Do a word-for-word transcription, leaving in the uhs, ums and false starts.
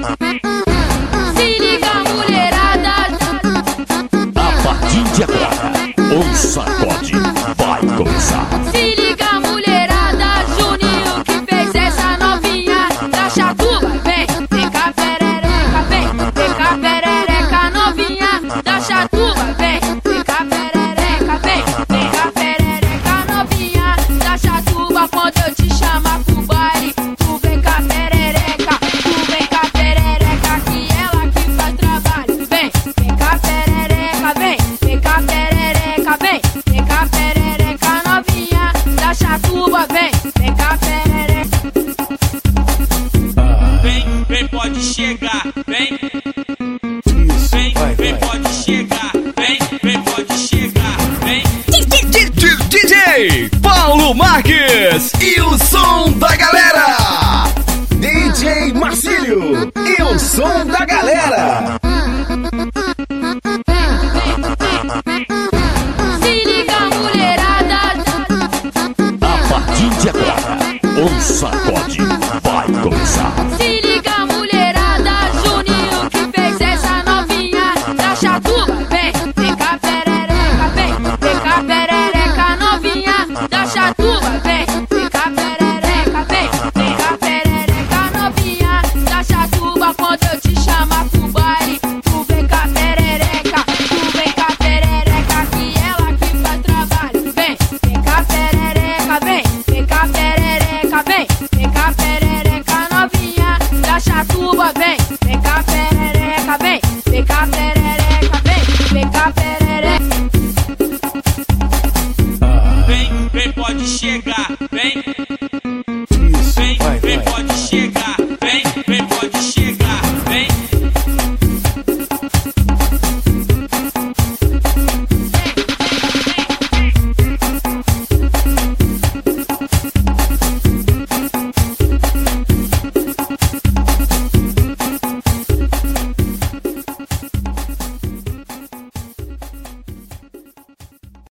Se liga, mulherada. A partir de agora, o sacode vai começar. Se liga, mulherada. Juninho que fez essa novinha da Chatuba. Vem, vem cá perereca, vem, vem cá perereca novinha da Chatuba. Vem, vem cá perereca, vem, vem cá perereca novinha da Chatuba. Quando eu te chamar pro baile, tu vem cá perereca, tu vem cá perereca, que ela que faz trabalho. Vem, vem cá perereca, vem, vem cá perereca, vem, vem cá perereca novinha da Chatuba. Vem, vem cá perereca. Vem, vem, pode chegar, vem. Vem, vem, pode chegar, vem, vem, pode chegar, vem. D J Paulo Marques e o som da galera. D J Marcílio e o som da galera. Se liga, mulherada. A partir de agora, o sacode vai começar. Se liga, mulherada. Juninho que fez essa novinha da Chatuba. Vem, vem cá perereca, vem, vem cá perereca novinha da Chatuba. Vem, vem cá perereca, vem, vem cá perereca novinha da Chatuba. Quando eu te chamar pro baile, tu vem cá perereca, tu vem cá perereca, que ela que faz trabalho. Vem, vem cá perereca, vem, vem cá perereca, vem, vem cá perereca novinha da Chatuba. Vem, vem cá perereca, vem, vem cá perereca, vem, vem cá perereca. Vem, vem, pode chegar, vem. Vem, vem, pode chegar, vem, vem, pode chegar.